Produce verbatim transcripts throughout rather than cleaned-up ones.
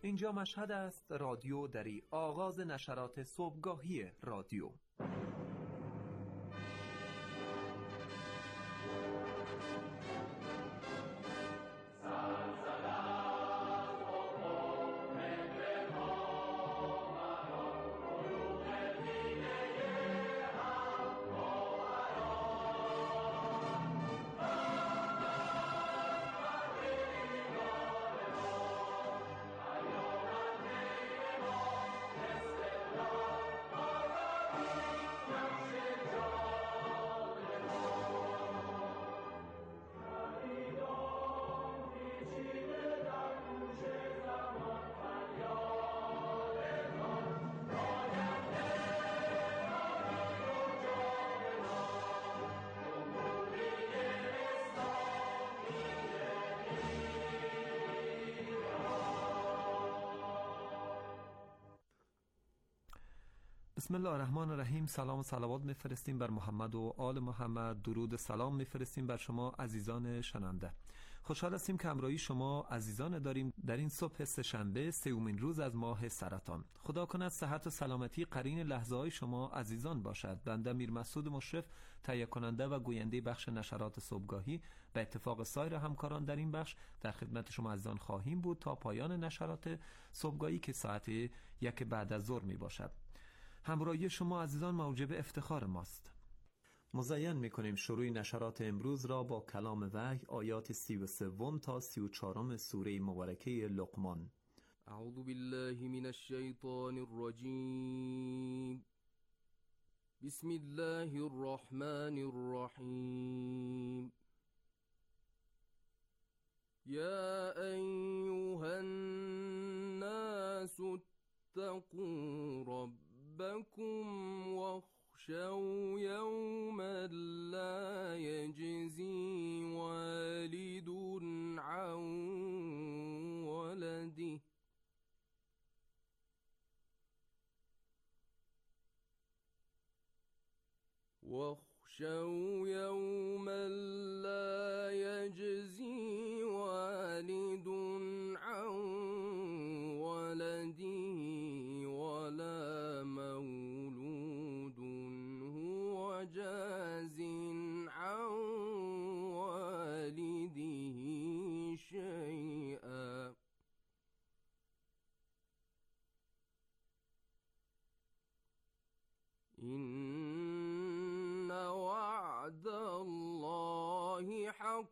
اینجا مشهد است، رادیو دری آغاز نشرات صبحگاهی رادیو. بسم الله الرحمن الرحیم. سلام و صلوات میفرستیم بر محمد و آل محمد. درود و سلام میفرستیم بر شما عزیزان شنونده. خوشحال هستیم که همراهی شما عزیزان داریم در این صبح سه‌شنبه سومین روز از ماه سرطان. خدا کند صحت و سلامتی قرین لحظه های شما عزیزان باشد. بنده میر مسعود مشرف، تهیه کننده و گوینده بخش نشرات صبحگاهی، به اتفاق سایر همکاران در این بخش در خدمت شما عزیزان خواهیم بود تا پایان نشرات صبحگاهی که ساعت یک بعد از ظهر می باشد. همراهی شما عزیزان موجب افتخار ماست. مزین میکنیم شروع نشرات امروز را با کلام وحی، آیات سی و سوم تا سی و چهارم سوره مبارکه لقمان. اعوذ بالله من الشیطان الرجیم. بسم الله الرحمن الرحیم. یا ایها الناس اتقوا ربکم ربكم واخشوا يوما لا يجزي والد عن ولده واخشوا يوما لا يجزي والد عن ولده ولا مولود هو جاز عن والده شيئا إن وعد الله حق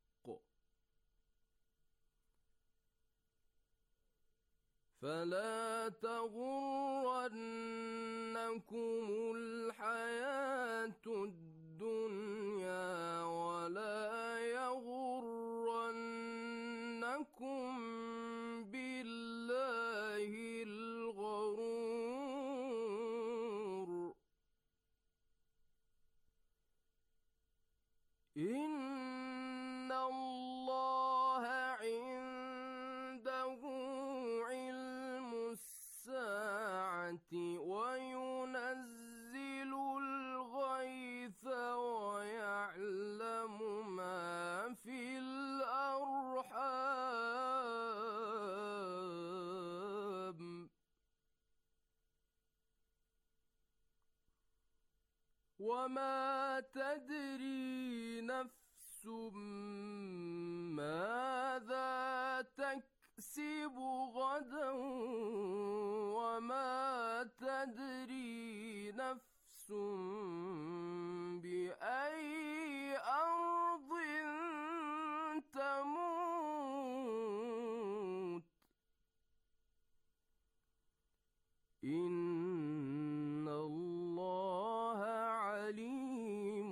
فلا تغرنكم الحياة الدنيا ولا يغرنكم بالله الغرور إن الله عنده علم الساعة وينزل الغيث ويعلم ما في الأرحام وما تدري نفس ماذا تكسب غدا وما تدري نفس بأي أرض تموت إن الله عليم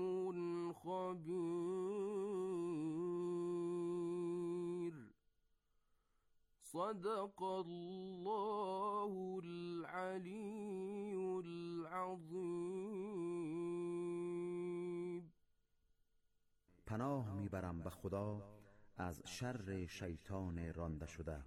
خبير. صدق الله العلي العظيم. پناه میبرم به خدا از شر شیطان رانده شده.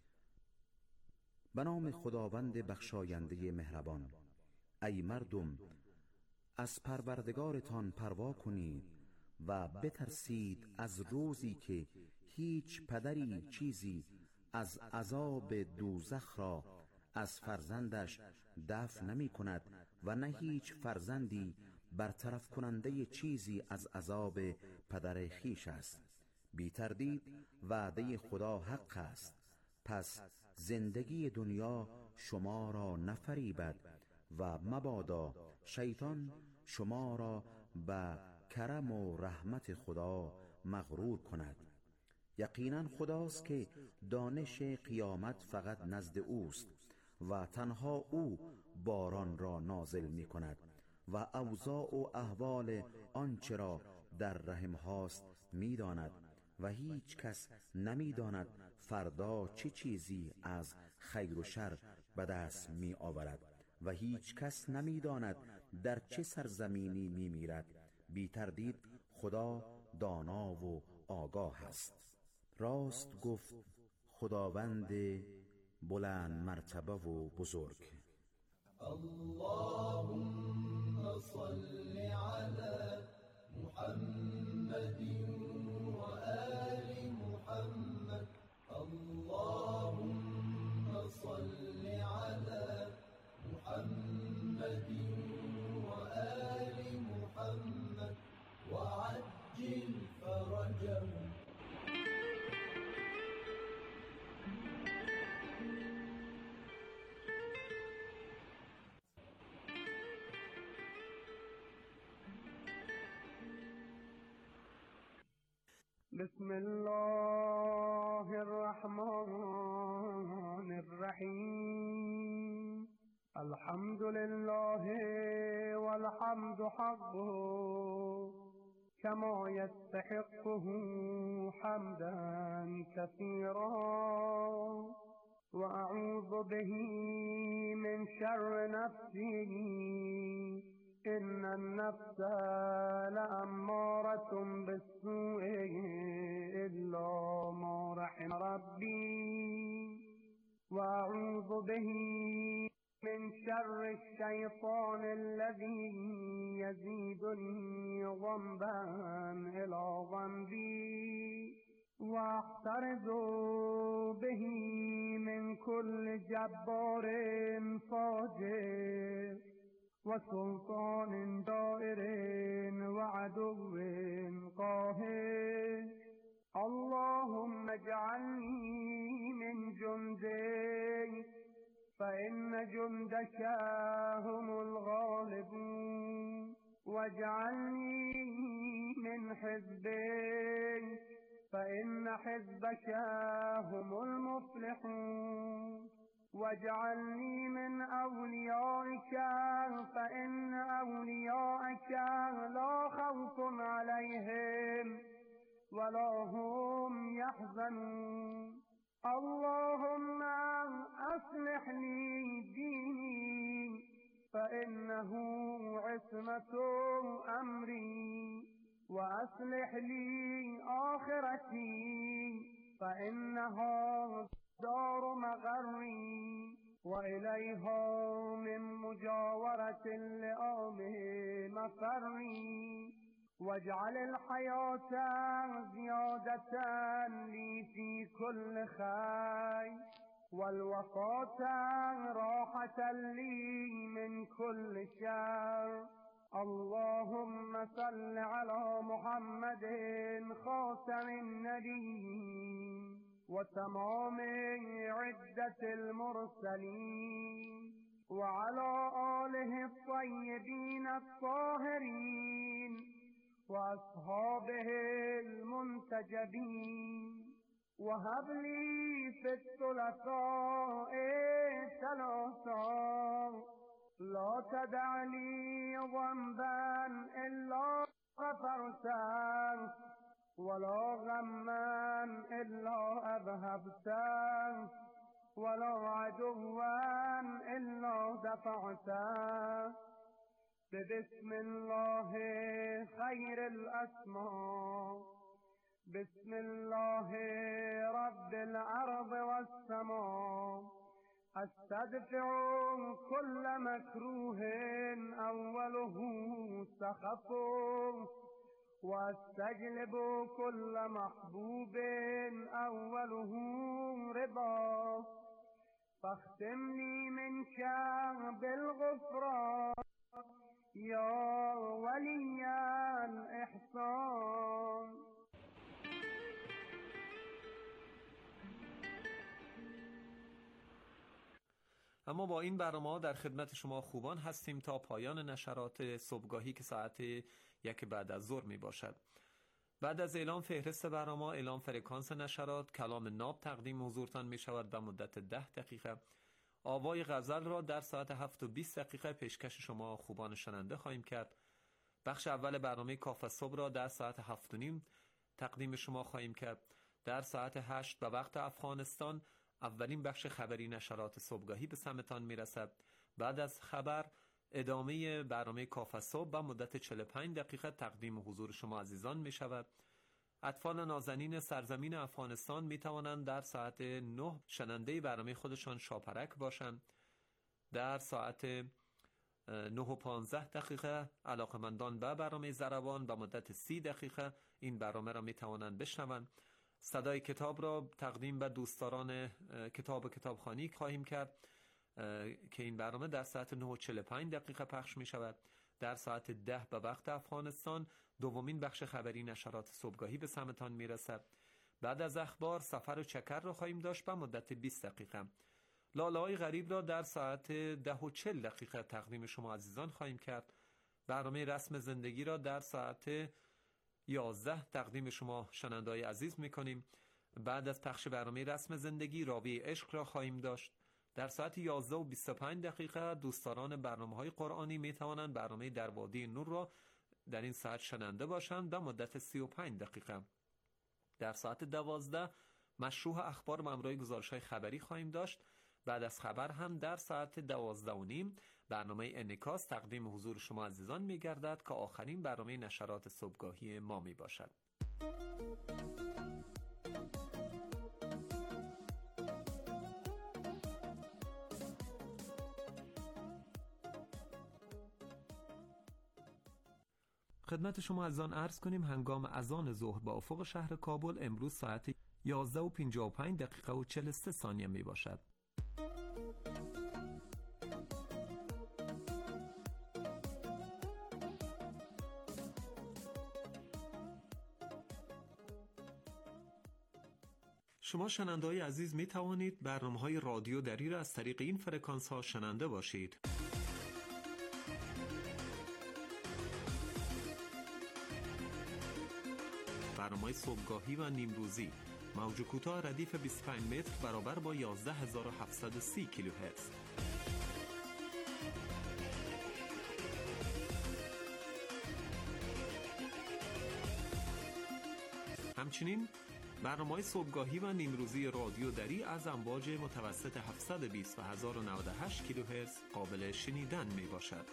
به نام خداوند بخشاینده مهربان. ای مردم، از پروردگارتان پروا کنید و بترسید از روزی که هیچ پدری چیزی از عذاب دوزخ را از فرزندش دفع نمی کند و نه هیچ فرزندی برطرف کننده چیزی از عذاب پدر خیش است. بی تردید وعده خدا حق است، پس زندگی دنیا شما را نفریبد و مبادا شیطان شما را به کرم و رحمت خدا مغرور کند. یقینا خداست که دانش قیامت فقط نزد اوست و تنها او باران را نازل می کند و اوضاع و احوال آنچه را در رحم هاست می داند و هیچ کس نمی داند فردا چه چیزی از خیر و شر به دست می آورد و هیچ کس نمی داند در چه سرزمینی می میرد. بی تردید خدا دانا و آگاه است. راست گفت خداوند بلند مرتبه و بزرگ. اللهم صل على محمد و آل محمد. اللهم صل على محمد و آل محمد و عجل فرجهم. بسم الله الرحمن الرحیم. الحمد لله والحمد حقه كما يستحقه حمدا كثيرا وأعوذ به من شر نفسه إن النفس لأمارة بالسوء إلا ما رحم ربي وأعوذ به من شر الشيطان الذي يزيدني ذنبا إلى ذنبي واحترز به من كل جبار فاجر وسلطان جائر وعدو قاهر. اللهم اجعلني من جندك فإن جندك هم الغالبون واجعلني من حزبك فإن حزبك هم المفلحون واجعلني من أوليائك فإن أوليائك لا خوف عليهم ولا هم يحزنون. اللهم أصلح لي ديني فإنه عصمة أمري وأصلح لي آخرتي فإنها دار مغري وإليها من مجاورة اللئام مفري. واجعل الحياة زيادة لي في كل خير والوفاة راحة لي من كل شر. اللهم صل على محمد خاتم النبيين وتمام عدة المرسلين وعلى آله الطيبين الطاهرين وأصحابه المنتجبين. وهب لي في الثلاثاء ثلاثا لا تدع لي ذنبا إلا غفرته ولا غما إلا أذهبته ولا عدوا إلا دفعته. بسم الله خير الأسماء بسم الله رب الأرض والسماء استدفع كل مكروه أوله سخط واستجلب كل محبوب أوله رضا فاختم لي منك بالغفران يا ولي الإحسان. اما با این برنامه در خدمت شما خوبان هستیم تا پایان نشرات صبحگاهی که ساعت یک بعد از ظهر می باشد. بعد از اعلام فهرست برنامه، اعلام فرکانس نشرات، کلام ناب تقدیم حضورتان می شود به مدت ده دقیقه. آوای غزل را در ساعت هفت و بیست دقیقه پیشکش شما خوبان شنونده خواهیم کرد. بخش اول برنامه کافه صبح را در ساعت هفت و نیم تقدیم شما خواهیم کرد. در ساعت هشت به وقت افغانستان اولین بخش خبری نشرات صبحگاهی به سمتان میرسد. بعد از خبر ادامه برنامه کافه صبح به مدت چهل و پنج دقیقه تقدیم حضور شما عزیزان می شود. اطفال نازنین سرزمین افغانستان می توانند در ساعت نه شنونده برنامه خودشان شاپرک باشند. در ساعت نه و پانزده دقیقه علاقمندان به برنامه زربان به مدت سی دقیقه این برنامه را می توانند بشنوند. صدای کتاب را تقدیم به دوستداران کتاب و کتابخوانی خواهیم کرد که این برنامه در ساعت نه و چهل و پنج دقیقه پخش می شود. در ساعت ده به وقت افغانستان دومین بخش خبری نشرات صبحگاهی به سمتان می رسد. بعد از اخبار سفر و چکر را خواهیم داشت به مدت بیست دقیقه. لاله‌های غریب را در ساعت ده و چهل دقیقه تقدیم شما عزیزان خواهیم کرد. برنامه رسم زندگی را در ساعت یازده تقدیم شما شنونده‌های عزیز می‌کنیم. بعد از پخش برنامه رسم زندگی راوی عشق را خواهیم داشت. در ساعت یازده و بیست و پنج دقیقه دوستداران برنامه‌های قرآنی می‌توانند برنامه در وادی نور را در این ساعت شنونده باشند به مدت سی و پنج دقیقه. در ساعت دوازده مشروح اخبار با همراه گزارش‌های خبری خواهیم داشت. بعد از خبر هم در ساعت دوازده و نیم برنامه انعکاس تقدیم حضور شما عزیزان می گردد که آخرین برنامه نشرات صبحگاهی ما می باشد. خدمت شما عزیزان عرض کنیم هنگام اذان ظهر با افق شهر کابل امروز ساعت یازده و پنجاه و پنج دقیقه و چهل و سه ثانیه می باشد. شما شنونده‌های عزیز می توانید برنامه‌های رادیو دری را از طریق این فرکانس ها شنونده باشید. برنامه صبحگاهی و نیمروزی موج کوتاه ردیف بیست و پنج متر برابر با یازده هزار و هفتصد و سی کیلوهرتز. همچنین برنامه‌های صبحگاهی و نیمروزی رادیو دری از امواج متوسط هفتصد و بیست و هزار و نود و هشت کیلوهرتز قابل شنیدن می باشد.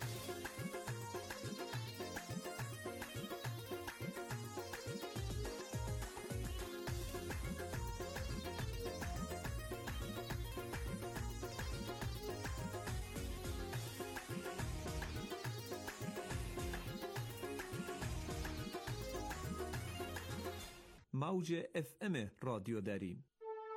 موج اف ام رادیو دری.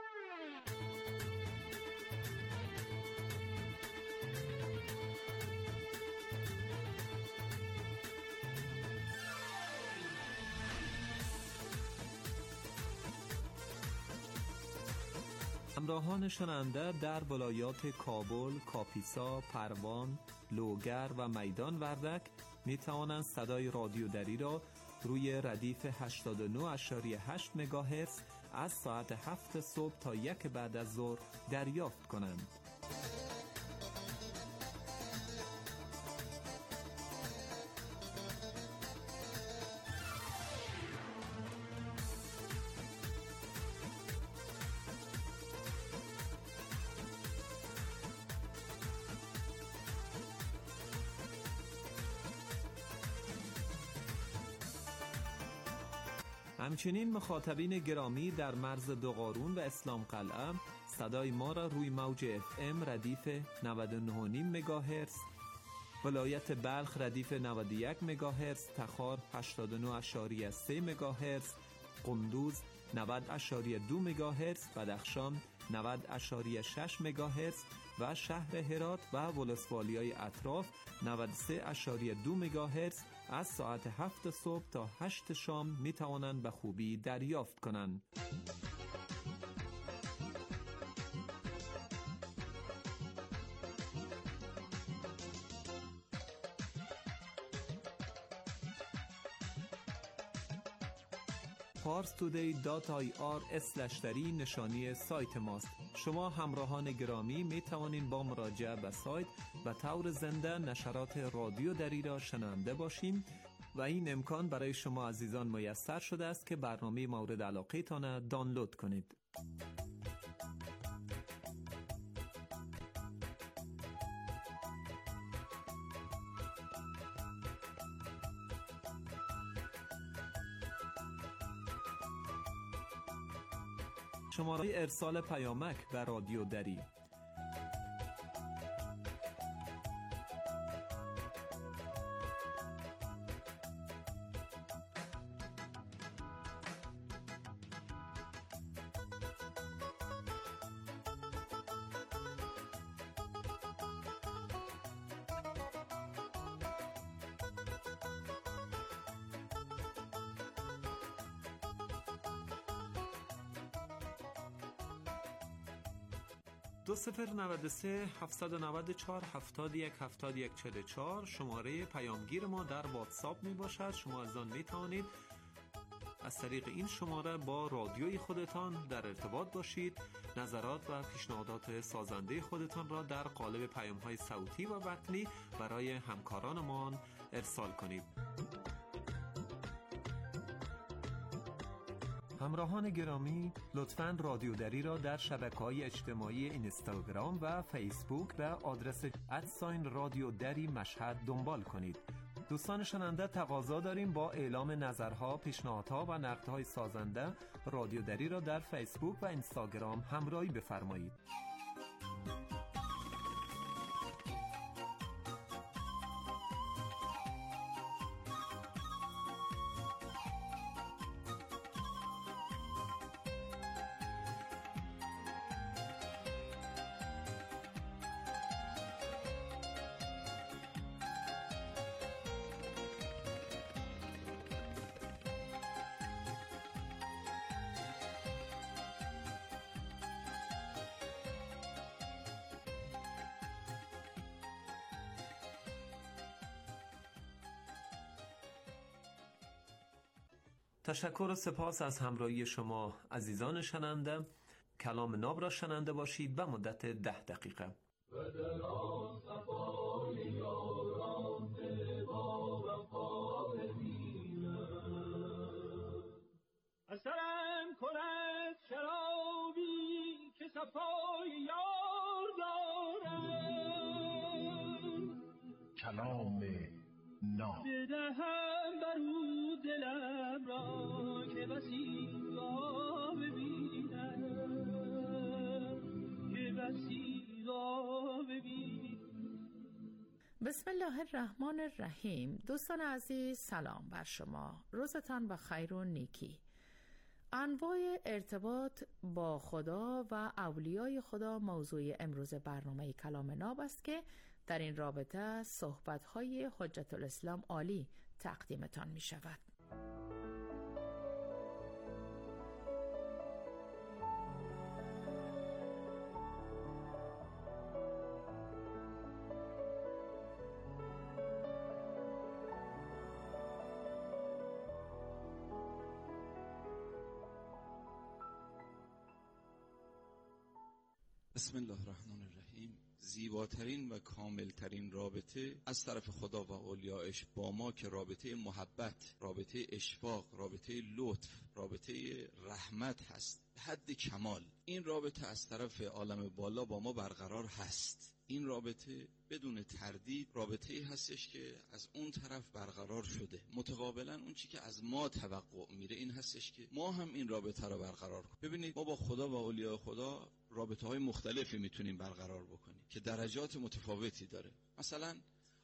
همراهان شنونده در ولایات کابل، کاپیسا، پروان، لوگر و میدان وردک می توانند صدای رادیو دری را روی ردیف هشتاد و نه و هشت مگاهرتز از ساعت هفت صبح تا یک بعد از ظهر دریافت کنند. همچنین مخاطبین گرامی در مرز دوقارون و اسلام قلعه صدای ما را روی موج اف ام ردیف نود و نه و نیم مگاهرتز ولایت بلخ ردیف نود و یک مگاهرتز، تخار هشتاد و نه ممیز سه مگاهرتز، قندوز نود ممیز دو مگاهرتز، بدخشان نود ممیز شش مگاهرتز و شهر هرات و ولسوالیای اطراف نود و سه ممیز دو مگاهرتز از ساعت هفت صبح تا هشت شام می توانند به خوبی دریافت کنند. پارس تودی دات آی آر اسلش دری نشانی سایت ماست. شما همراهان گرامی می توانید با مراجعه به سایت به طور زنده نشرات رادیو دری را شنونده باشید و این امکان برای شما عزیزان میسر شده است که برنامه مورد علاقه تان دانلود کنید. شماره ارسال پیامک به رادیو دری دو صفر نود و سه هفتصد و نود و چهار هفتاد و یک هفتاد و یک چهل و چهار شماره پیامگیر ما در واتساپ می باشد. شما از آن می توانید از طریق این شماره با رادیوی خودتان در ارتباط باشید. نظرات و پیشنهادات سازنده خودتان را در قالب پیام‌های صوتی و متنی برای همکارانمان ارسال کنید. همراهان گرامی، لطفاً رادیو دری را در شبکه‌های اجتماعی اینستاگرام و فیسبوک به آدرس ادساین رادیو دری مشهد دنبال کنید. دوستان شنونده، تقاضا داریم با اعلام نظرها، پیشنهادها و نقدهای سازنده رادیو دری را در فیسبوک و اینستاگرام همراهی بفرمایید. تشکر و سپاس از همراهی شما عزیزان شنونده. کلام ناب را شنونده باشید به مدت ده دقیقه. اثرم کند شرابی که صفای یار دارم، کلام ناب بدهم بر او دلم را که بسی را ببینم، که بسی را ببینم. بسم الله الرحمن الرحیم. دوستان عزیز، سلام بر شما. روزتان بخیر و نیکی. انواع ارتباط با خدا و اولیای خدا موضوع امروز برنامه کلام ناب است که در این رابطه صحبت‌های حجت الاسلام عالی تقدیمتان می شود. بسم الله الرحمن الرحیم. زیباترین و کاملترین رابطه از طرف خدا و اولیاءش با ما که رابطه محبت، رابطه اشفاق، رابطه لطف، رابطه رحمت هست به حد کمال. این رابطه از طرف عالم بالا با ما برقرار هست. این رابطه بدون تردید رابطه‌ای هستش که از اون طرف برقرار شده. متقابلا اون چی که از ما توقع میره این هستش که ما هم این رابطه رو برقرار کنیم. ببینید، ما با خدا و اولیاء خدا رابطه‌های مختلفی میتونیم برقرار بکنیم که درجات متفاوتی داره. مثلا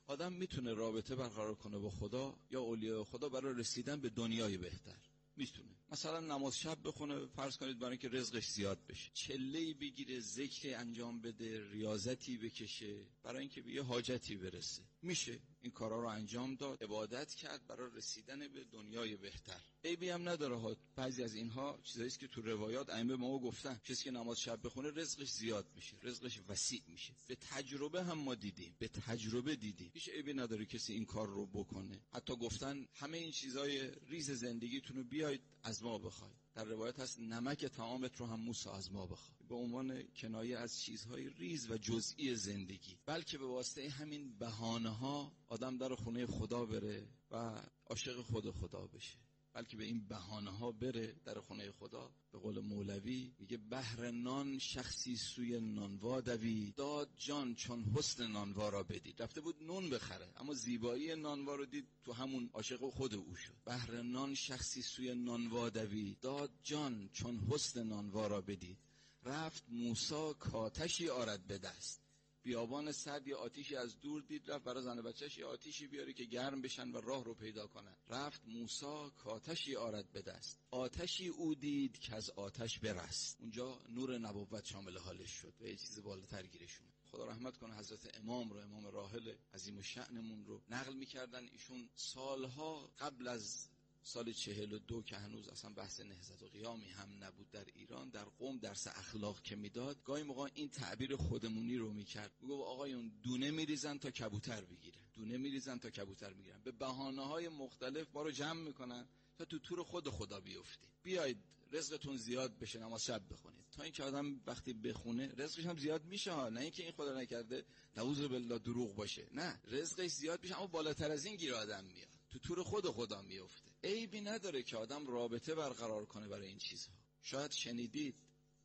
آدم میتونه رابطه برقرار کنه با خدا یا اولیاء خدا برای رسیدن به دنیای بهتر. میتونه مثلا نماز شب بخونه، فرض کنید برای اینکه رزقش زیاد بشه، چله‌ای بگیره، ذکر انجام بده، ریاضتی بکشه برای اینکه به یه حاجتی برسه. میشه این کارا رو انجام داد، عبادت کرد برای رسیدن به دنیای بهتر. عیبی هم نداره ها. بعضی از اینها چیزایی است که تو روایات ائمه ما گفتن، کسی که نماز شب بخونه رزقش زیاد میشه، رزقش وسیع میشه. به تجربه هم ما دیدیم، به تجربه دیدیم. هیچ عیبی نداره کسی این کار رو بکنه. حتی گفتن همه این چیزای ریز زندگیتون رو بیاید از ما بخواید. در روایت هست نمک طعامت رو هم موسی از ما بخواد، به عنوان کنایه از چیزهای ریز و جزئی زندگی. بلکه به واسطه همین بهانه‌ها آدم در خونه خدا بره و عاشق خود خدا بشه، بلکه به این بهانه‌ها بره در خونه خدا. به قول مولوی میگه بهر نان شخصی سوی نانوا دوید، داد جان چون حسن نانوا را بدید. رفته بود نون بخره اما زیبایی نانوا رو دید، تو همون عاشق خود او شد. بهر نان شخصی سوی نانوا دوید، داد جان چون حسن نانوا را بدید. رفت موسی کاتشی آرد به دست، بیابان سرد یه آتیشی از دور دید، رفت برای زن بچه‌ش یه آتیشی بیاره که گرم بشن و راه رو پیدا کنن. رفت موسی کاتشی آرد به دست، آتشی او دید که از آتش برست. اونجا نور نبوت شامل حالش شد و یه چیز بالاتر گیرشون. خدا رحمت کنه حضرت امام رو، امام راحل عظیم الشأنمون رو نقل می‌کردن. ایشون سالها قبل از سال چهل و دو که هنوز اصلا بحث نهضت و قیامی هم نبود در ایران، در قم درس اخلاق که میداد، گاهی موقع این تعبیر خودمونی رو میکرد. میگه آقایون دونه میریزن تا کبوتر بگیرن، دونه میریزن تا کبوتر بگیرن. به بهانه‌های مختلف ما رو جمع میکنن تا تو تور خود خدا بیفتیم. بیاید رزقتون زیاد بشه، نماز شب بخونید. تا اینکه آدم وقتی بخونه رزقش هم زیاد میشه ها، نه اینکه این خدا نکرده نعوذ بالله دروغ باشه، نه، رزقش زیاد میشه اما بالاتر از این گیر آدم میاد، تو تور خود خدا میفته. عیبی نداره که آدم رابطه برقرار کنه برای این چیزها. شاید شنیدید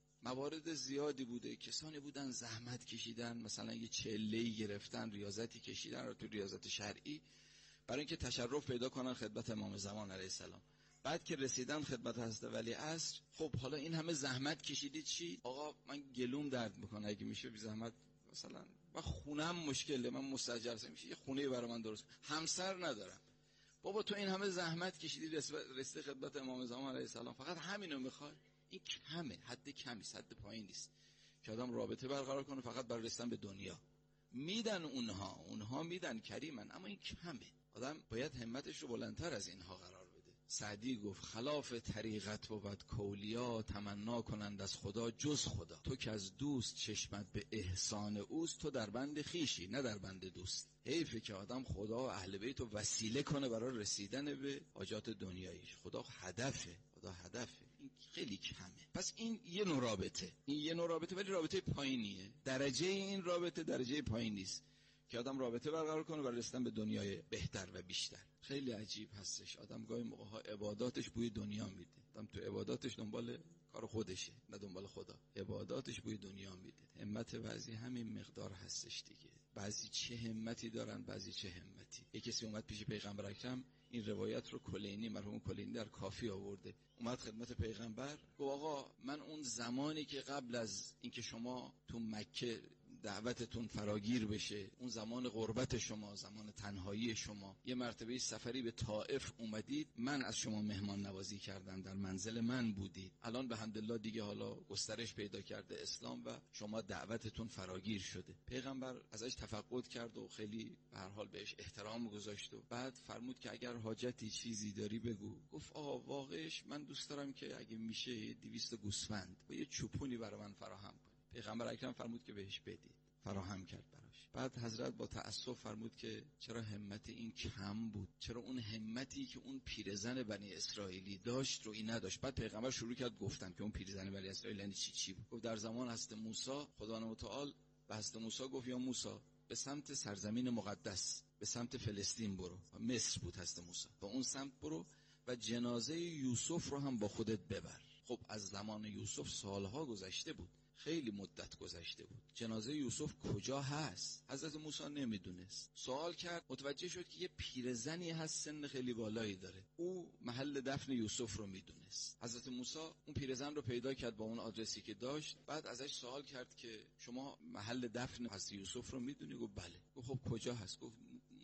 موارد زیادی بوده، کسانی بودن زحمت کشیدن، مثلا یه چله‌ای گرفتن، ریاضتی کشیدن رو تو ریاضت شرعی برای اینکه تشرف پیدا کنن خدمت امام زمان علیه السلام. بعد که رسیدن خدمت حضرت ولی عصر، خب حالا این همه زحمت کشیدید چی؟ آقا من گلوم درد میکنه، اگه میشه بی زحمت مثلا من خونم مشکله، من مستاجر میشه، یه خونه برای من درست، همسر ندارم. بابا تو این همه زحمت کشیدی رسیدی خدمت امام زمان علیه السلام، فقط همینو میخوای؟ این کمه، حد کمی، حد پایین نیست که آدم رابطه برقرار کنه فقط برای رسیدن به دنیا. میدن اونها اونها میدن کریمن، اما این کمه. آدم باید همتش رو بلندتر از اینها قرار بده. سعدی گفت خلاف طریقت بود کولیا، تمنا کنند از خدا جز خدا. تو که از دوست چشمت به احسان اوست، تو در بند خیشی نه در بند دوست. حیفه که آدم خدا و اهل بیت رو وسیله کنه برای رسیدن به حاجات دنیاییش. خدا هدفه، خدا هدفه. این خیلی کمه. پس این یه نوع رابطه، این یه نوع رابطه ولی رابطه پایینیه. درجه این رابطه درجه پایین نیست که آدم رابطه برقرار کنه برای رسیدن به دنیای بهتر و بیشتر. خیلی عجیب هستش، آدم گاهی موقع‌ها عباداتش بوی دنیا میده. آدم تو عباداتش دنبال کار خودشه نه دنبال خدا، عباداتش بوی دنیا میده. همت بعضی همین مقدار هستش دیگه. بعضی چه همتی دارن، بعضی چه همتی. یک کسی اومد پیش پیغمبر اکرم، این روایت رو کلینی، مرحوم کلینی در کافی آورده، اومد خدمت پیغمبر گفت آقا من اون زمانی که قبل از اینکه شما تو مکه دعوتتون فراگیر بشه، اون زمان غربت شما، زمان تنهایی شما، یه مرتبه سفری به طائف اومدید، من از شما مهمان نوازی کردم، در منزل من بودید. الان به حمدالله دیگه حالا گسترش پیدا کرده اسلام و شما دعوتتون فراگیر شده. پیغمبر ازش تفقد کرد و خیلی به هر حال بهش احترام گذاشت و بعد فرمود که اگر حاجتی چیزی داری بگو. گفت آقا واقعش من دوست دارم که اگه میشه دویست گوسفند و یه چوپونی برای من فراهم کن. پیغمبر اکرم فرمود که بهش بدید، فراهم کرد براش. بعد حضرت با تأسف فرمود که چرا همت این کم بود، چرا اون همتی که اون پیرزن بنی اسرائیلی داشت رو این نداشت. بعد پیغمبر شروع کرد گفتن که اون پیرزن بنی اسرائیل یعنی چی چی بود. گفت در زمان حضرت موسی خدا متعال به حضرت موسی گفت یا موسی به سمت سرزمین مقدس، به سمت فلسطین برو. مصر بود حضرت موسی، به اون سمت برو و جنازه یوسف رو هم با خودت ببر. خب از زمان یوسف سالها گذشته بود، خیلی مدت گذشته بود. جنازه یوسف کجا هست؟ حضرت موسی نمیدونست. سوال کرد، متوجه شد که یه پیرزنی هست سن خیلی بالایی داره، او محل دفن یوسف رو میدونست. حضرت موسی اون پیرزن رو پیدا کرد با اون آدرسی که داشت. بعد ازش سوال کرد که شما محل دفن حضرت یوسف رو میدونی؟ گفت بله. گفت خب کجا هست؟ گفت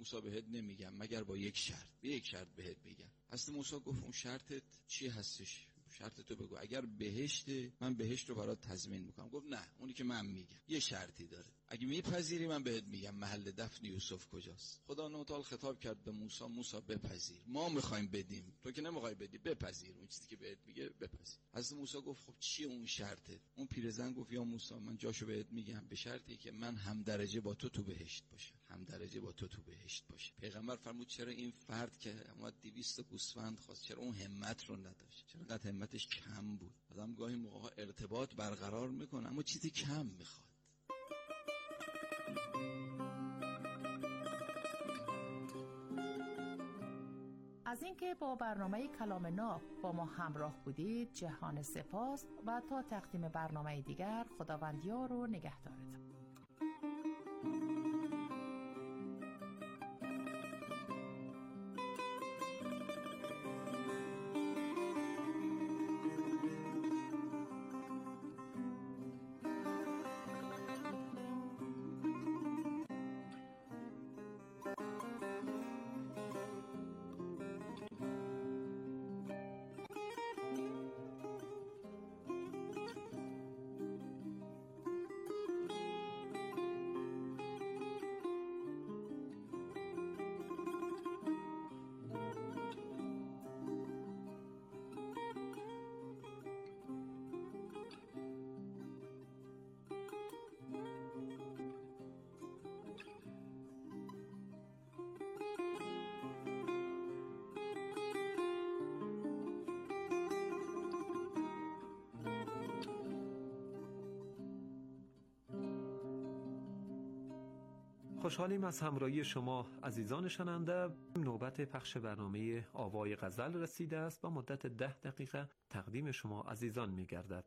موسی بهت نمیگم مگر با یک شرط، به یک شرط بهت بگم. حضرت موسی گفت اون شرطت چی هستش؟ شرط تو بگو. اگر بهشته من بهشت رو برات تضمین میکنم. گفت نه، اونی که من میگم یه شرطی داره، اگه میپذیری من بهت میگم محل دفن یوسف کجاست. خدا نوتال خطاب کرد به موسی، موسی بپذیر، ما میخوایم بدیم، تو که نمیخوای بدی، بپذیر اون چیزی که بهت میگه بپذیر. حضرت موسی گفت خب چیه اون شرطه؟ اون پیرزن گفت یا موسی من جاشو بهت میگم، به شرطی که من هم درجه با تو تو بهشت باشم، هم درجه با تو تو بهشت باشه. پیغمبر فرمود چرا این فرد که اومد دویست گوسفند خواست، چرا اون همت رو نداشت؟ چرا قد همتش کم بود؟ آدم گاهی موقع ارتباط برقرار میکنه اما چیزی کم میخواد. از اینکه با برنامه کلام ناب با ما همراه بودید جهان سپاس و تا تقدیم برنامه دیگر خداوندیار و نگهدارتان. خوشحالیم از همراهی شما عزیزان شنونده. نوبت پخش برنامه آوای غزل رسیده است. با مدت ده دقیقه تقدیم شما عزیزان می گردد.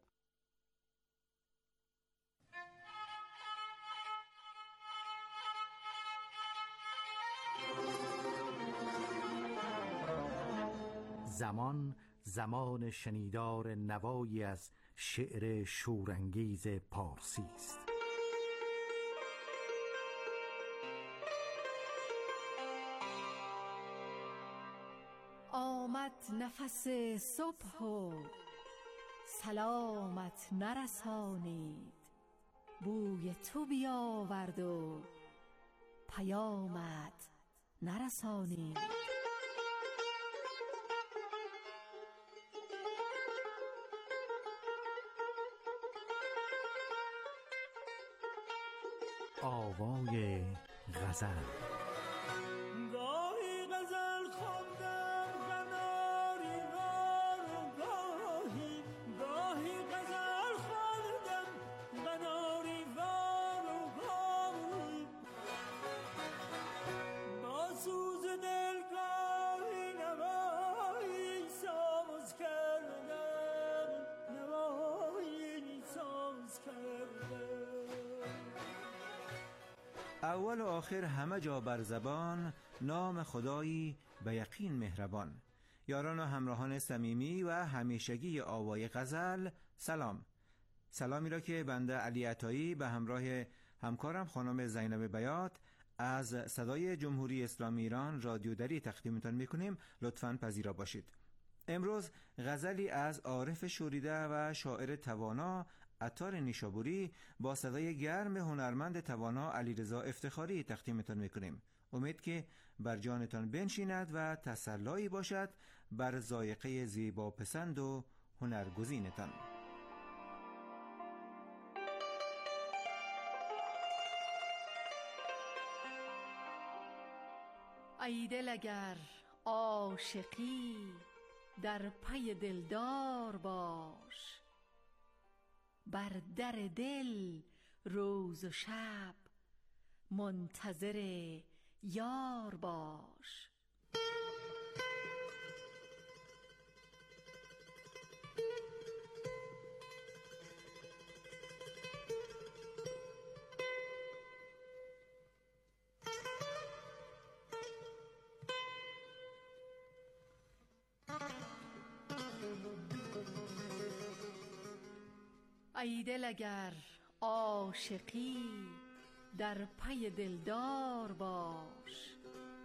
زمان زمان شنیدار نوایی از شعر شورانگیز پارسی است. آمد نفس صبح و سلامت نرسانید، بوی تو بیاورد و پیامت نرسانید. آوای غزل. اول و آخر همه جا بر زبان، نام خدایی به یقین مهربان. یاران و همراهان صمیمی و همیشگی آوای غزل، سلام. سلامی را که بنده علی عطایی به همراه همکارم خانم زینب بیات از صدای جمهوری اسلامی ایران رادیو دری تقدیمتان میکنیم. لطفاً پذیرا باشید. امروز غزلی از عارف شوریده و شاعر توانا عطار نیشابوری با صدای گرم هنرمند توانا علیرضا افتخاری تقدیمتان میکنیم. امید که بر جانتان بنشیند و تسلایی باشد بر ذائقه زیبا پسند و هنرگزینتان. ای دل اگر عاشقی در پی دلدار باش، بر در دل روز و شب منتظر یار باش. ای دل اگر عاشقی در پی دلدار باش،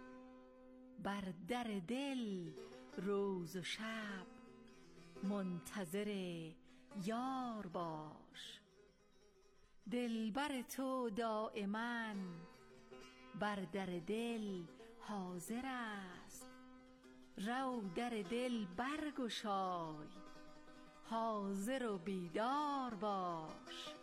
بر در دل روز و شب منتظر یار باش. دلبر تو دائما بر در دل حاضر است، رو در دل برگشای، حاضر و بیدار باش.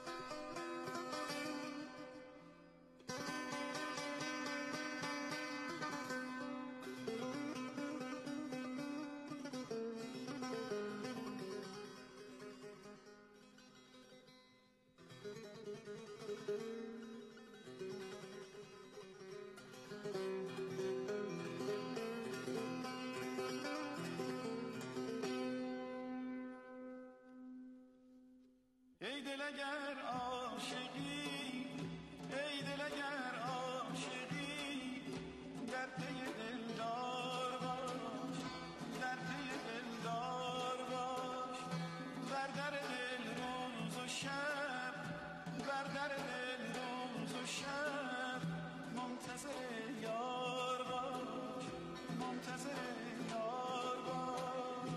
ای دل اگر عاشقی، ای دل اگر عاشقی، در پی دلدار باش، در پی دلدار باش. بر در دل روز و شب، بر در دل روز و شب منتظر یار باش، منتظر یار باش.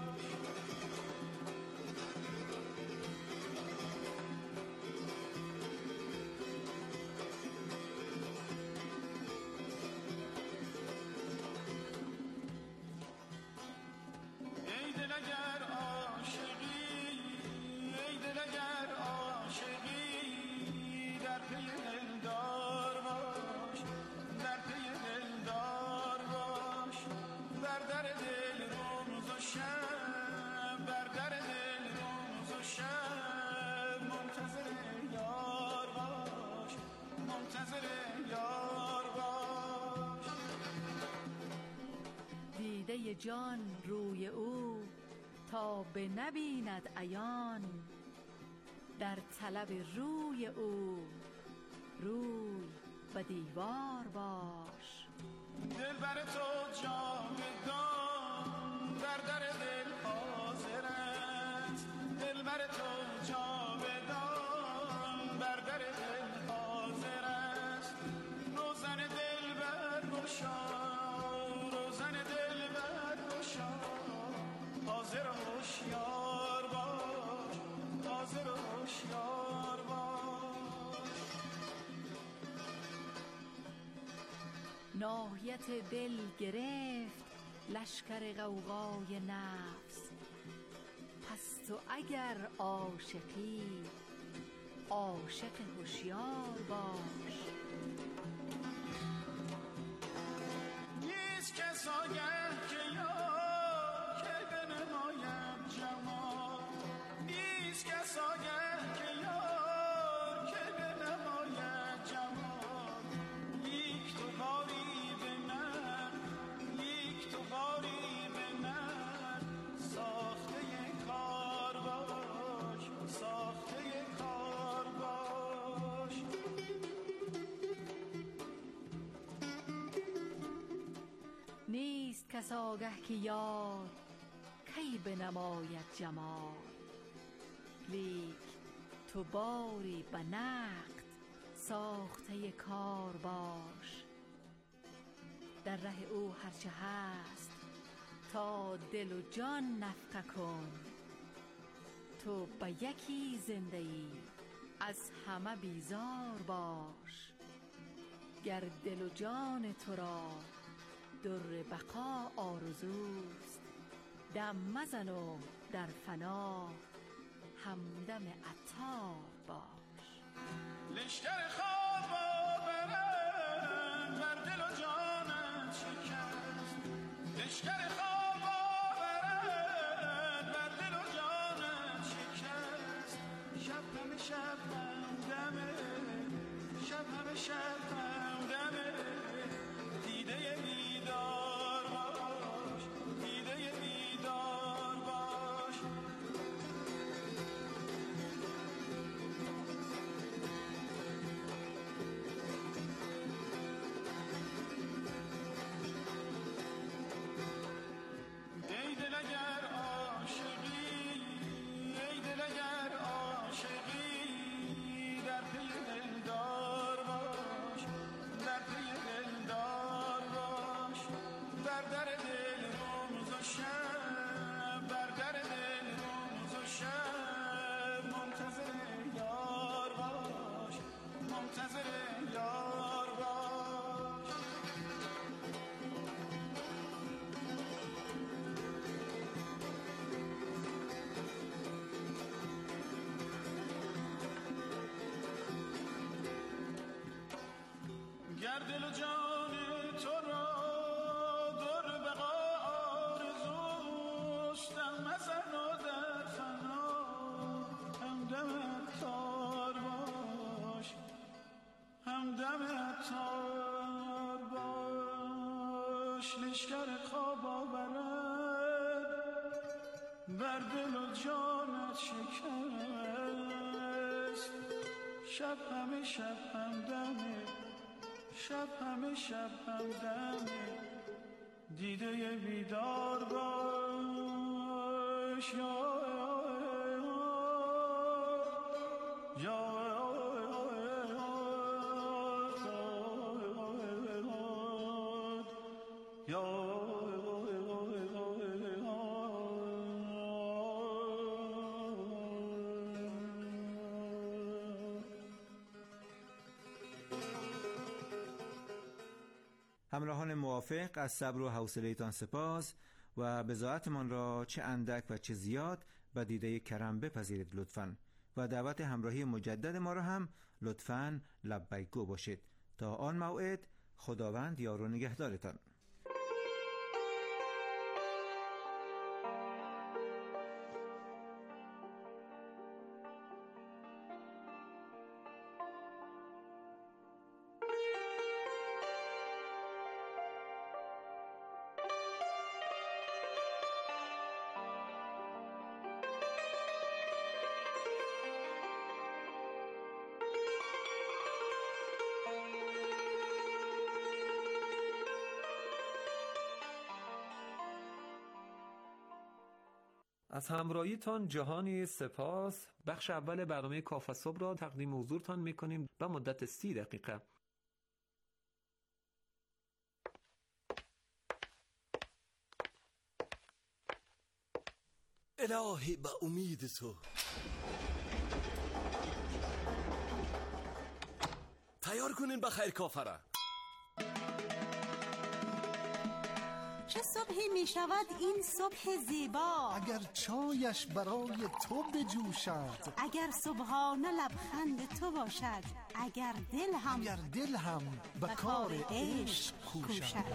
ای دل اگر عاشقی، ای دل اگر عاشقی، در پی دلدار باش، در پی دلدار باش. بر در دل روز و شب، بر در دل روز و شب منتظر یار باش، منتظر یار باش. دیده جان روی او تا به نبیند عیان، در طلب روی او روی و دیوار باش. دلبر تو جاودان بر در دل حاضر است، دلبر تو جاودان بر در دل حاضر است. روزن دل برگشا، روزن دل برگشا، حاضر و هوشیار باش، حاضر و هوشیار باش. ناحیت دل گرفت لشکر غوغای نفس، پس تو اگر عاشقی عاشق هوشیار باش. نیست کس آگه که یار که بنماید جمال، نیست کس آگه که یار که بنماید جمال. لیک تو باری به من، لیک تو باری به من، ساخته کار باش، ساخته کار باش. نیست کس آگه که یار کی بنماید جمال، لیک تو باری به نقد ساخته کار باش. در ره او هرچه هست تا دل و جان نفقه کن، تو به یکی زنده ای از همه بیزار باش. گر دل و جان تو را در بقا آرزوست، دم مزن و در فنا همدم عطار باش. لشکر خواب آورند بر دل و جانت شکست، لشکر خواب آورند بر دل و جانت شکست. شب همه شب همدمه، شب همه شب همدمه، دیده بیدار باش، دیده بیدار باش. در دل و جان تو را در بقا آرزوش دم مزن و در فنا همدم عطار باش همدم عطار باش لشکر خواب آورد بر دل و جانت شکست شب همه شب همدمه شب همه شب همدمه دیده بیدار باش یا یا همراهان موافق، از صبر و حوصله‌تان سپاس و بضاعتمان را چه اندک و چه زیاد به دیده کرم بپذیرید لطفاً و دعوت همراهی مجدد ما را هم لطفاً لبیک گو باشید. تا آن موعد خداوند یار و نگهدارتان. از همراهیتان جهانی سپاس. بخش اول برنامه کاف صبح را تقدیم حضورتان میکنیم به مدت سی دقیقه. الهی به امید تو تیار کنین به خیر کافره. چه صبحی می شود این صبح زیبا، اگر چایش برای تو بجوشد، اگر صبحانه لبخند تو باشد، اگر دل هم اگر دل هم به کار عشق کوشد.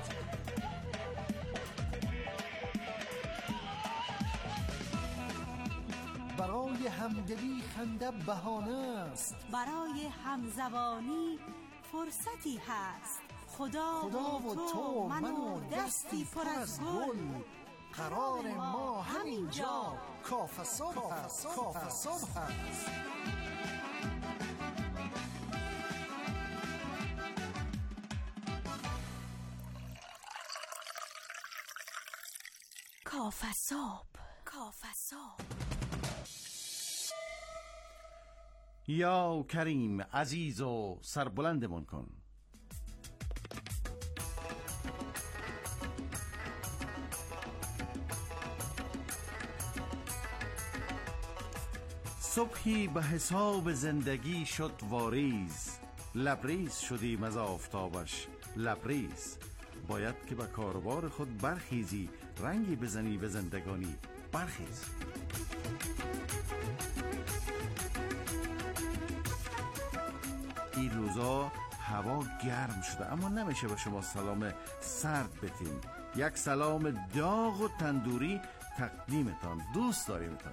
برای همدلی خنده بهانه است، برای همزبانی فرصتی هست. خدا, خدا و تو من و دستی پر از گل، قرار ما همینجا کاف صبح است. کاف صبح است. کاف صبح. کاف صبح. یا کریم عزیز و سربلندمان کن. صبحی به حساب زندگی شد واریز، لبریز شدیم از آفتابش لبریز. باید که به کاروبار خود برخیزی، رنگی بزنی به زندگانی برخیز. این روزا هوا گرم شده اما نمیشه به شما سلام سرد بتیم. یک سلام داغ و تندوری تقدیمتان دوست داریمتان.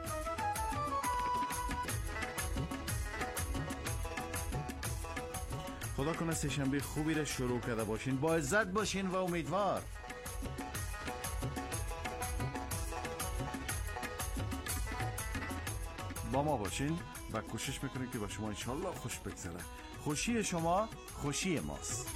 خدا کنه سه‌شنبه خوبی را شروع کرده باشین، با عزت باشین و امیدوار. با ما باشین و کوشش میکنیم که با شما انشالله خوش بگذره. خوشی شما خوشی ماست.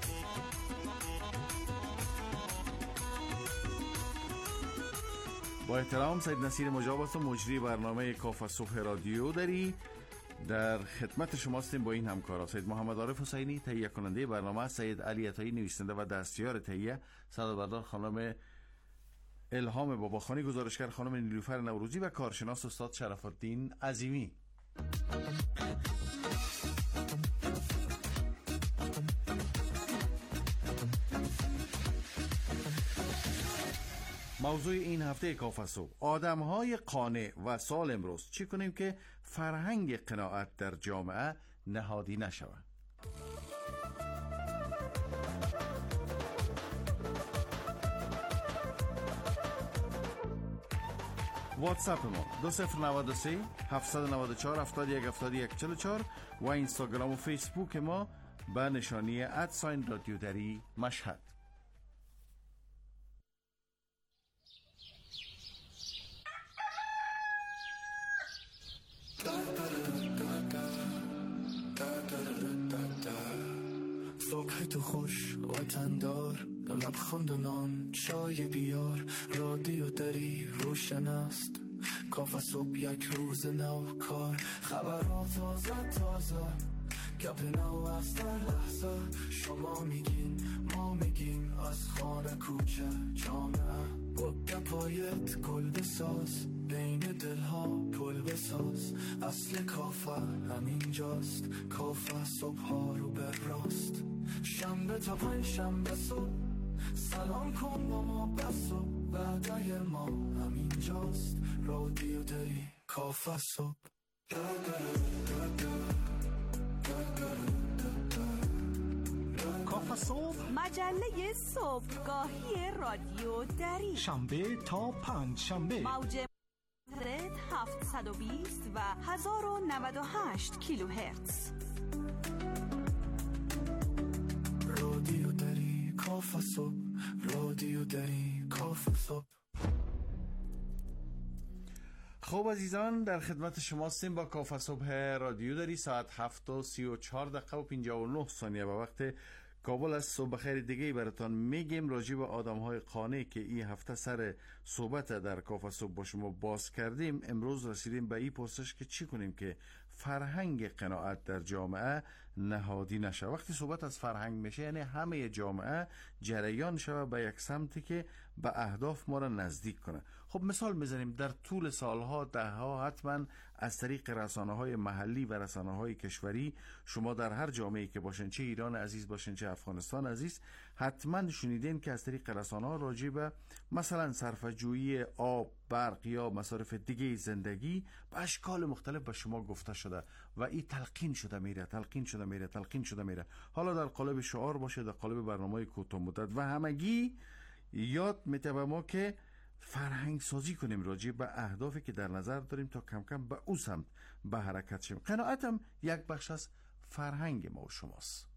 با احترام سید نصیر مجاب است و مجری برنامه کاف صبح رادیو دری. در خدمت شما هستیم با این همکارا: سید محمد عارف حسینی تهیه کننده برنامه، سید علی عطایی نویسنده و دستیار تهیه، صدابردار خانم الهام باباخانی، گزارشگر خانم نیلوفر نوروزی و کارشناس استاد شرف الدین عظیمی. موضوع این هفته کاف صبح: آدم‌های قانع و سال امروز چی کنیم که فرهنگ قناعت در جامعه نهادی نشود؟ واتساپ ما دو صفر نود و سه هفت نود چهار هفتاد و یک هفتاد و یک چهل و چهار و اینستاگرام و فیسبوک ما به نشانی ادساین رادیو دری مشهد. صبح تو خوش وطندار، لبخند و نان چای بیار، رادیو دری روشن است، کافه صبح یک روز نو کار، خبرها تازه تازه، گپ نو از در لحظه، شما میگین ما میگیم، از خانه کوچه جامعه، با گپایت گل بساز، بین دلها پل بساز، اصل کافه همینجاست، کافه صبح ها رو بر راست، شنبه تا پنج شنبه صبح، سلام کن با ما بس و بعدای ما همینجاست، رادیو دری کافه صبح. کافه صبح، مجله صبحگاهی رادیو دری، شنبه تا پنج شنبه، موج هفتصد و بیست و هزار و نود و هشت کیلوهرتز. رادیو دری کافه صبح، رادیو دری کافه صبح. خب عزیزان، در خدمت شما هستیم با کافه صبح رادیو دری. ساعت هفت و سی و چهار دقیقه و پنجاه و نه ثانیه به وقت کابل از. صبح خیر دیگه براتان میگیم راجع به آدم های قانع که این هفته سر صحبت در کافه صبح با شما باز کردیم. امروز رسیدیم به این پرسش که چی کنیم که فرهنگ قناعت در جامعه نهادی نشه. وقتی صحبت از فرهنگ میشه یعنی همه جامعه جریان شوه به یک سمتی که به اهداف ما را نزدیک کنه. خب مثال میزنیم، در طول سالها دهها حتما از طریق رسانه‌های محلی و رسانه‌های کشوری شما در هر جامعه‌ای که باشن، چه ایران عزیز باشن چه افغانستان عزیز، حتما شنیدین که از طریق رسانه‌ها راجع به مثلا صرفه‌جویی آب، برق یا مصارف دیگه زندگی به اشکال مختلف به شما گفته شده و این تلقین شده میره تلقین شده میره تلقین شده میره حالا در قالب شعار باشه، در قالب برنامه‌های کوتاه مدت، و همگی یاد میده به ما که فرهنگ سازی کنیم راجع به اهدافی که در نظر داریم تا کم کم به او سمت به حرکت شیم. قناعت هم یک بخش از فرهنگ ما و شماست.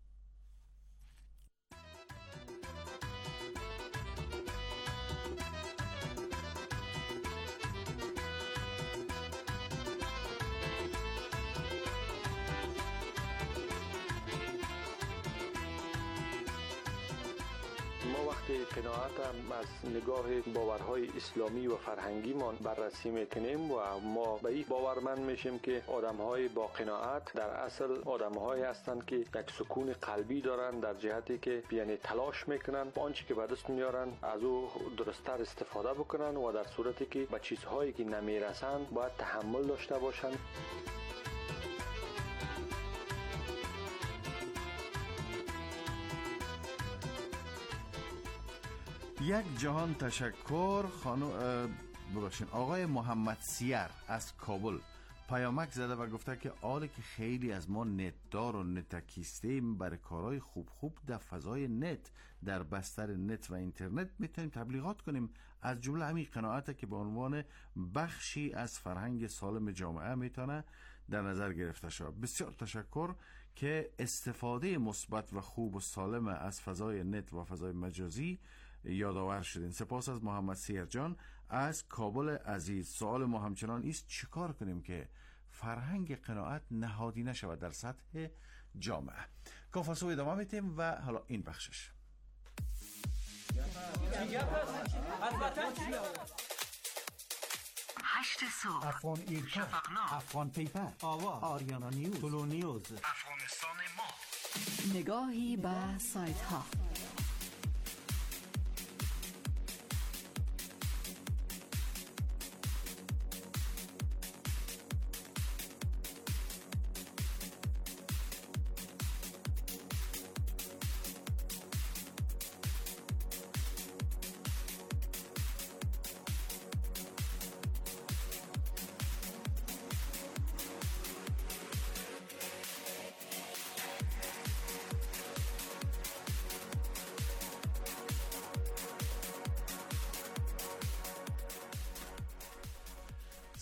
ما وقتی قناعت هم از نگاه باورهای اسلامی و فرهنگی ما بررسی میکنیم و ما به این باورمند میشیم که آدمهای با قناعت در اصل آدمهایی هستند که یک سکون قلبی دارن، در جهتی که یعنی تلاش میکنن آنچه که به دست میارن از او درست‌تر استفاده بکنن و در صورتی که به چیزهایی که نمیرسن باید تحمل داشته باشن. یک جهان تشکر. خانم ببخشید آقای محمد سیر از کابل پیامک زده و گفته که آله که خیلی از ما نتدار و نتکیستیم برای کارهای خوب خوب در فضای نت، در بستر نت و اینترنت میتونیم تبلیغات کنیم، از جمله همین قناعت که به عنوان بخشی از فرهنگ سالم جامعه میتونه در نظر گرفته شود. بسیار تشکر که استفاده مثبت و خوب و سالم از فضای نت و فضای مجازی یادآور شدین. سپاس از محمد سیر جان از کابل عزیز. سوال ما همچنان است چیکار کنیم که فرهنگ قناعت نهادی نشود در سطح جامعه. کافه صبح ادامه میدیم و حالا این بخشش هشت صبح، افغان ایرکا، افغان پیپر، آوا، آریانا نیوز، تولو نیوز، افغانستان ما. نگاهی به سایت ها.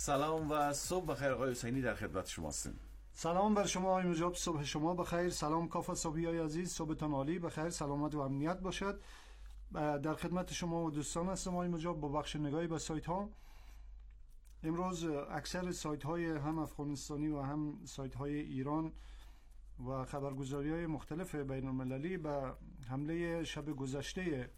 سلام و صبح بخیر آقای حسینی، در خدمت شما هستیم. سلام بر شما آقای مجاب، صبح شما بخیر. سلام کافه صبحی های عزیز، صبحتان عالی، بخیر، سلامت و امنیت باشد. در خدمت شما و دوستان هستم آقای مجاب با بخش نگاهی به سایت ها. امروز اکثر سایت های هم افغانستانی و هم سایت های ایران و خبرگزاری های مختلف بین المللی به حمله شب گذشته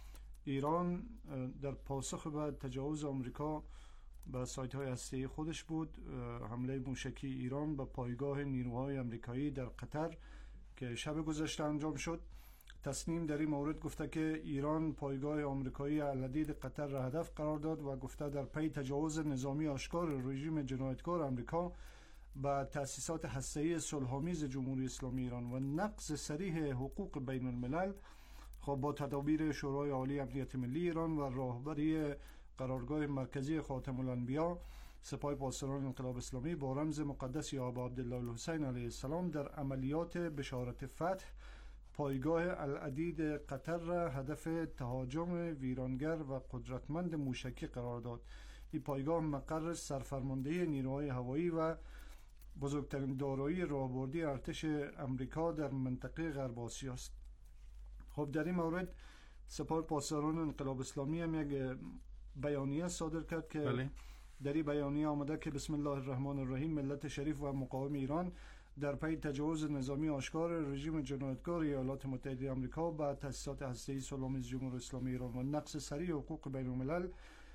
ایران در پاسخ به تجاوز آمریکا به سایت های هسته‌ای خودش بود، حمله موشکی ایران به پایگاه نیروهای آمریکایی در قطر که شب گذشته انجام شد. تصنیم در این مورد گفته که ایران پایگاه آمریکایی العدید قطر را هدف قرار داد و گفته در پی تجاوز نظامی آشکار رژیم جنایتکار آمریکا به تأسیسات هسته‌ای صلح‌آمیز جمهوری اسلامی ایران و نقض صریح حقوق بین الملل، خب با تدابیر شورای عالی امنیت ملی ایران و راهبری قرارگاه مرکزی خاتم الانبیا سپاه پاسداران انقلاب اسلامی با رمز مقدس یا ابا عبدالله الحسین علیه السلام در عملیات بشارت فتح پایگاه العدید قطر را هدف تهاجم ویرانگر و قدرتمند موشکی قرار داد. این پایگاه مقر سرفرماندهی نیروهای هوایی و بزرگترین دارایی راهبردی ارتش امریکا در منطقه غرب آسیا است. خب در این مورد سپاه پاسداران انقلاب اسلامی هم یک بیانیه صادر کرد که بله. در این بیانیه آمده که بسم الله الرحمن الرحیم، ملت شریف و مقاوم ایران در پی تجاوز نظامی آشکار رژیم جنایتکار ایالات متحده آمریکا به تأسیسات هسته‌ای صلح‌آمیز جمهوری اسلامی ایران و نقض صریح حقوق بین الملل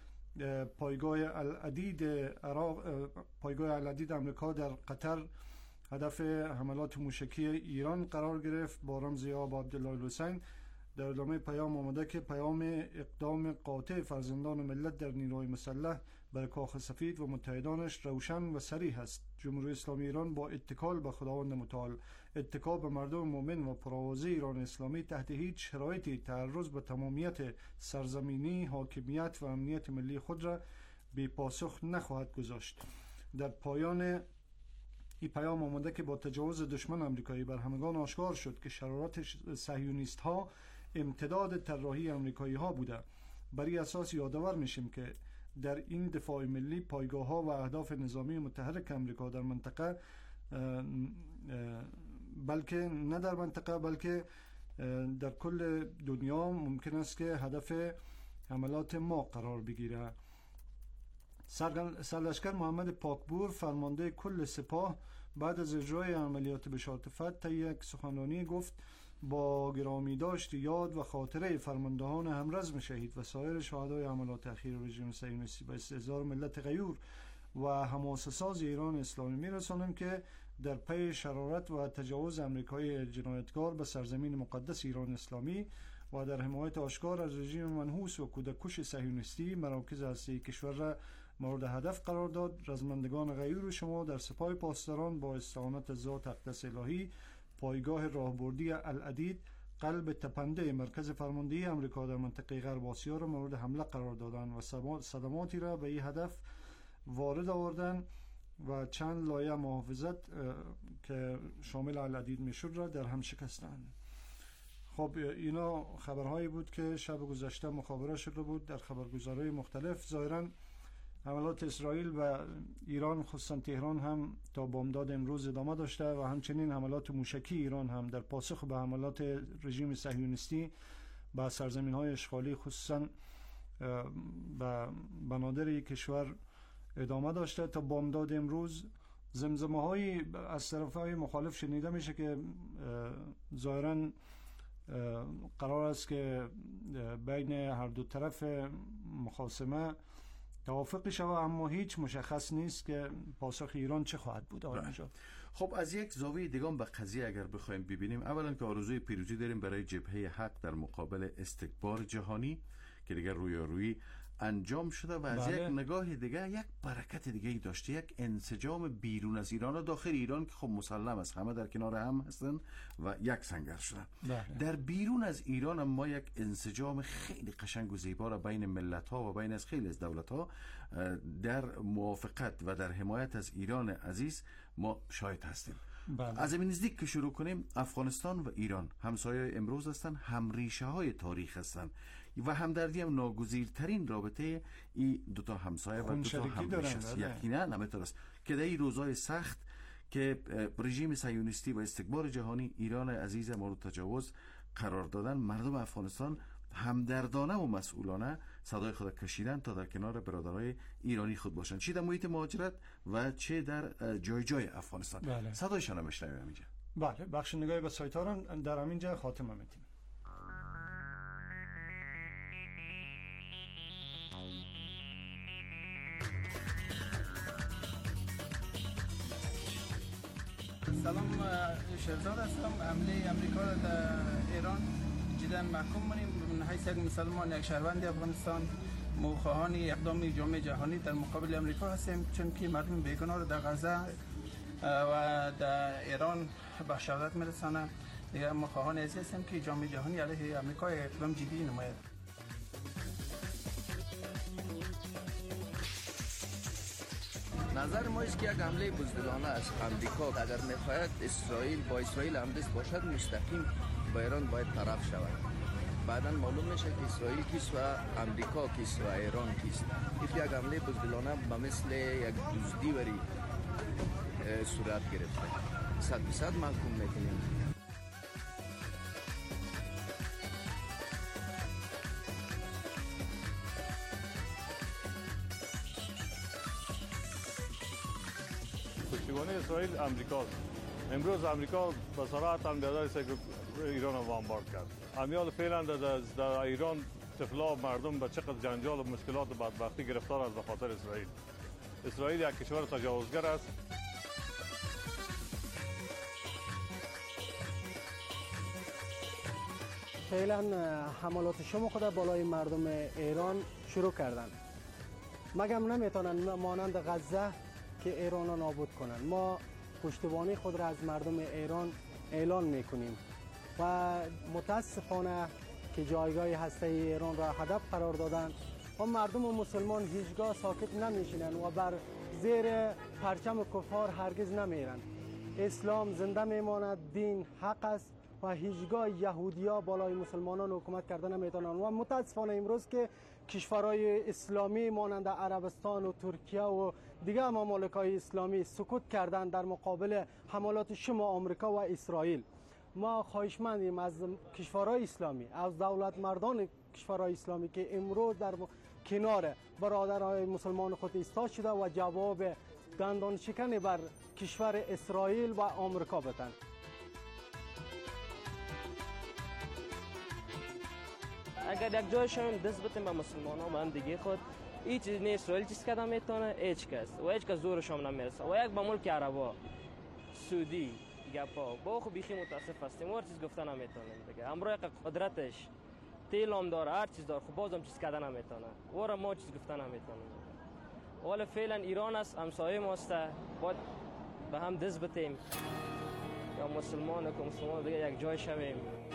پایگاه العدید عراق پایگاه العدید آمریکا در قطر هدف حملات موشکی ایران قرار گرفت با رمز ابا عبدالله الحسین. در ادامه پیام آمده که پیام اقدام قاطع فرزندان ملت در نیروهای مسلح بر کاخ سفید و متحدانش روشن و صریح است. جمهوری اسلامی ایران با اتکال به خداوند متعال، اتکا به مردم مؤمن و پرآوازه ایران اسلامی تحت هیچ شرایطی تعرض به تمامیت سرزمینی، حاکمیت و امنیت ملی خود را بی پاسخ نخواهد گذاشت. در پایان این پیام آمده که با تجاوز دشمن آمریکایی بر همگان آشکار شد که شرارت صهیونیست ها امتداد طراحی آمریکایی ها بوده. برای اساس یادآور میشیم که در این دفاع ملی پایگاه ها و اهداف نظامی متحرک آمریکا در منطقه بلکه نه در منطقه بلکه در کل دنیا ممکن است که هدف حملات ما قرار بگیره. سرلشکر محمد پاکبور فرمانده کل سپاه بعد از اجرای عملیات بشارت فتح طی یک سخنرانی گفت با گرامی داشت یاد و خاطره فرماندهان همرزم شهید و سایر شهدای عملیات اخیر رژیم صهیونیستی به استحضار ملت غیور و حماسه ساز ایران اسلامی میرسانم که در پی شرارت و تجاوز آمریکایی جنایتکار به سرزمین مقدس ایران اسلامی و در حمایت آشکار از رژیم منحوس و کودککش صهیونیستی مراکز هسته‌ای کشور را مورد هدف قرار داد. رزمندگان غیور شما در سپاه پاسداران با استعانت ذات اقدس الهی پایگاه راهبردی العدید قلب تپنده مرکز فرماندهی آمریکا در منطقه غرب آسیا را مورد حمله قرار دادند و صدماتی را به این هدف وارد آوردند و چند لایه محافظت که شامل العدید میشد را در هم شکستند. خب اینا خبرهایی بود که شب گذشته مخابره شده بود در خبرگزاری‌های مختلف. ظاهراً حملات اسرائیل و ایران خصوصا تهران هم تا بامداد امروز ادامه داشته و همچنین حملات موشکی ایران هم در پاسخ به حملات رژیم صهیونیستی به سرزمین‌های اشغالی خصوصا به بنادر کشور ادامه داشته. تا بامداد امروز زمزمه‌های از طرف‌های مخالف شنیده میشه که ظاهراً قرار است که بین هر دو طرف مخاصمه توافقی شود، اما هیچ مشخص نیست که پاسخ ایران چه خواهد بود. خب از یک زاویه دیگه به قضیه اگر بخوایم ببینیم، اولا که آرزوی پیروزی داریم برای جبهه حق در مقابل استکبار جهانی که دیگر رویارویی انجام شده و از بله. یک نگاه دیگه یک برکت دیگه ای داشته، یک انسجام بیرون از ایران و داخل ایران که خب مسلم است همه در کنار هم هستن و یک سنگر شدن. بله. در بیرون از ایران هم ما یک انسجام خیلی قشنگ و زیبا را بین ملت ها و بین از خیلی از دولت ها در موافقت و در حمایت از ایران عزیز ما شاهد هستیم. بله. از این نزدیک که شروع کنیم، افغانستان و ایران همسایه امروز هستن، هم ریشه های تاریخ هستن. و همدردی هم ناگزیرترین رابطه این دوتا همسایه و دوتا همنشست یقینا نمیتونه است که در این روزهای سخت که رژیم صهیونیستی و استکبار جهانی ایران عزیز مورد تجاوز قرار دادن، مردم افغانستان همدردانه و مسئولانه صدای خود کشیدن تا در کنار برادرای ایرانی خود باشند، چه در محیط مهاجرت و چه در جای جای افغانستان. بله. صدایشان میشنویم اینجا. بله، بخش نگاهی به سایت ها در همین جا خاتمه میدیم. سلام، شهرزاد هستم. حمله امریکا را در ایران جدا محکوم می‌کنیم. من حیث یک مسلمان، یک شهروند افغانستان، مخواهان اقدام جامعه جهانی در مقابل امریکا هستیم، چون که مردم بیگناه را در غزه و در ایران به شهادت میرسانه. دیگه مخواهان ازی هستیم که جامعه جهانی علیه امریکا اقدام جدی نماید. نظر ما است که یک حمله بزدلانه از امریکا اگر میخواهد اسرائیل با اسرائیل همدست باشد، مستقیم با ایران باید طرف شود. بعدا معلوم میشه که اسرائیل کیست و امریکا کیست و ایران کیست. این یک حمله بزدلانه به مثل یک دزدی وری صورت گرفته. صد درصد محکوم میکنیم. پشتیبانی اسرائیل امریکاست. امروز امریکا به صراحت هم بیادر که ایران رو وامبارد کرد. امیال فعلا در ایران طفلا و مردم به چقدر جنجال و مشکلات و بدبختی گرفتار است به خاطر اسرائیل. اسرائیل یک کشور تجاوزگر است. فعلا حملات شما خود بالای مردم ایران شروع کردن. مگم نمیتونن مانند غزه که ایران را نابود کنند. ما پشتیبانی خود را از مردم ایران اعلان میکنیم و متاسفانه که جایگاه هسته ایران را هدف قرار دادن و مردم و مسلمان هیچگاه ساکت نمیشینند و بر زیر پرچم کفار هرگز نمیرند. اسلام زنده میماند، دین حق است و هیچگاه یهودیا بالای مسلمانان حکومت کردن نمیتونند. و متاسفانه امروز که کشورهای اسلامی مانند عربستان و ترکیه و دیگر ممالک‌های اسلامی سکوت کردند در مقابل حملات شما آمریکا و اسرائیل، ما خواهشمندیم از کشورهای اسلامی، از دولت مردان کشورهای اسلامی که امروز در کنار برادرهای مسلمان خود ایستاد شده و جواب دندان شکنی بر کشور اسرائیل و آمریکا بدن. اگر یک جای شایم دست بتیم به مسلمان ها و هم دیگه خود، هیچ نه اسرائیل چیز کده میتونه، هیچ کس و هیچ کس زورشام نمیرسه. و یک به ملک عربا سعودی گپا با خو بیخی متاسف هستیم، هر چیز گفته نمیتونیم دیگه. امروز یک قدرتش تیل هم داره، هر چیز داره، خب بازم چیز کده نمیتونه و ما چیز گفته نمیتونیم. ولی فعلا ایران است، همسایه ماست، باید به هم دست بتیم یا مسلمان که مسلمان دیگه یک جای شویم.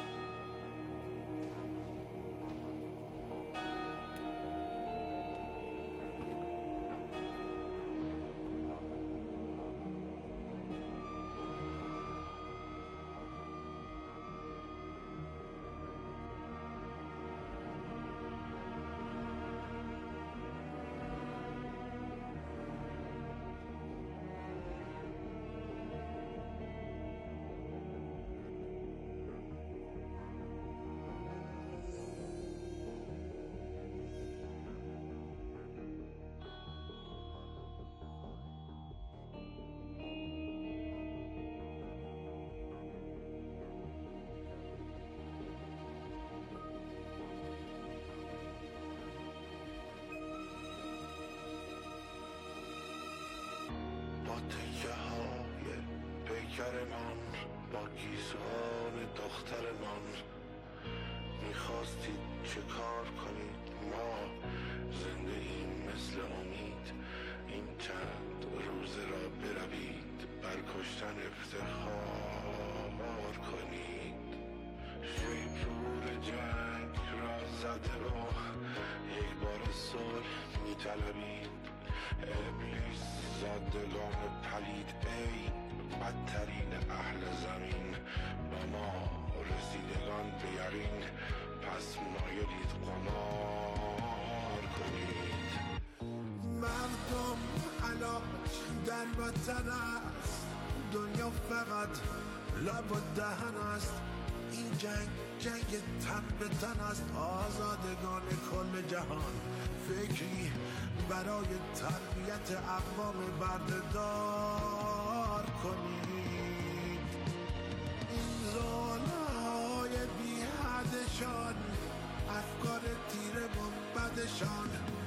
با تکه های پیکرمان، با گیسوان دخترمان، میخواستید چه کار کنید؟ ما زنده ایم مثل امید، این چند روزه را بروید بر کشتن افتخار کنید. شیپور جنگ را زده را یک بار صلح میطلبید. ابلیس زادگان پلید ای بدترین اهل زمین، با ما رسیدگان به یقین پس مایلید قمار کنید. مردم علاج در وطن است، دنیا فقط لب و دهن است. این جنگ جنگ تن به تن است. آزادگان کل جهان فکری برای تربیت اقوام بردهدار کنید. این ظالم‌های بی حدشان، افکار تیر منبدشان،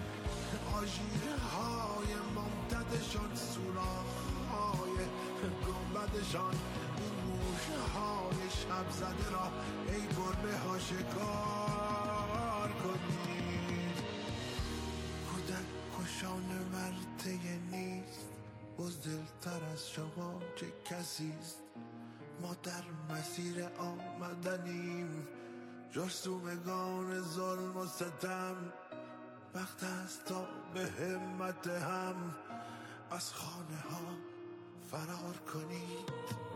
آژیرهای ممتدشان، سوراخ‌های گنبدشان، این موشهای شب زده را ای گربه ها شکار کنید. کودک کشان مرته نیست، بزدلتر از شما چه کسیست. ما در مسیر آمدنیم، جرثومگان ظلم و ستم. وقت است تا به همت هم از خانه ها فرار کنید.